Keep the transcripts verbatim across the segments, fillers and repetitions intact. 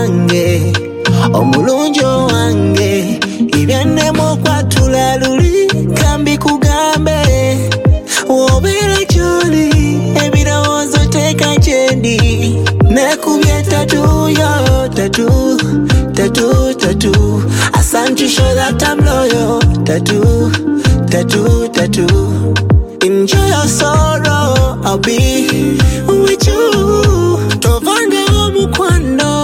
wange omulunjo wange ibyannemo kwatula luli kambi kugambe wobere choli ebirowoozo teeka kyendi nekubye tatu yo tatu tatu tatu I stand to show that I'm loyal tatu tatu tatu enjoy your sorrow I'll be with you tovanga omukwano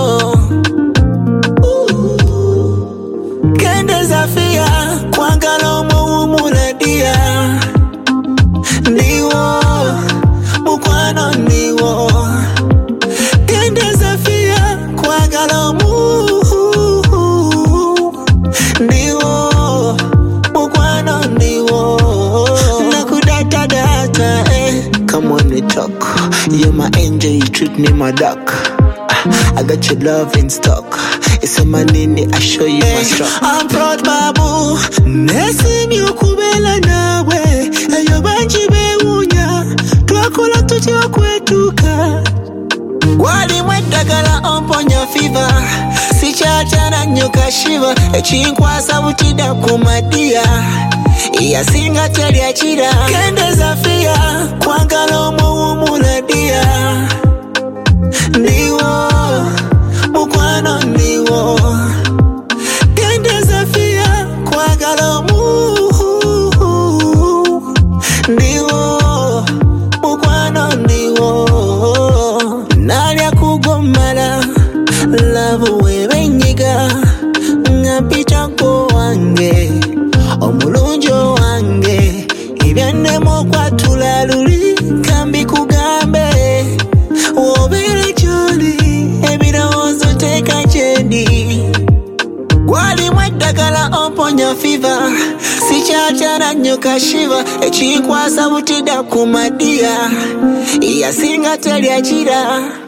kende zafia kwangala omuwumuladia niwo mukwano niwo kende zafia kwangala omu niwo mukwano niwo nakudata data eh come on we talk you're my angel you treat me my duck I got your love in stock. It's a manini, I show you my strong. I'm proud babu Nesi miukubela nawe Ayo banji beunya Tuakola tujiwa kwetuka Wali mwedagala omponya fever Sichachana nyoka shiva Echinkwa sabutida kumadia Iya singa teli achira Kende zafia Kwangala omuwumuladia niwo mukwano niwo kende zafia kwagala mu niwo mukwano niwo nalya kugomala love webenyiga ngapita ko wange omulunjo wange ibyannemo kwatula luli kambi kugambe wobere choli ebirowoozo teeka kyendi gwali mwedagala omponya fever sichachana nyoka shiva ekinkwasa butida kumadia yasinga teli achira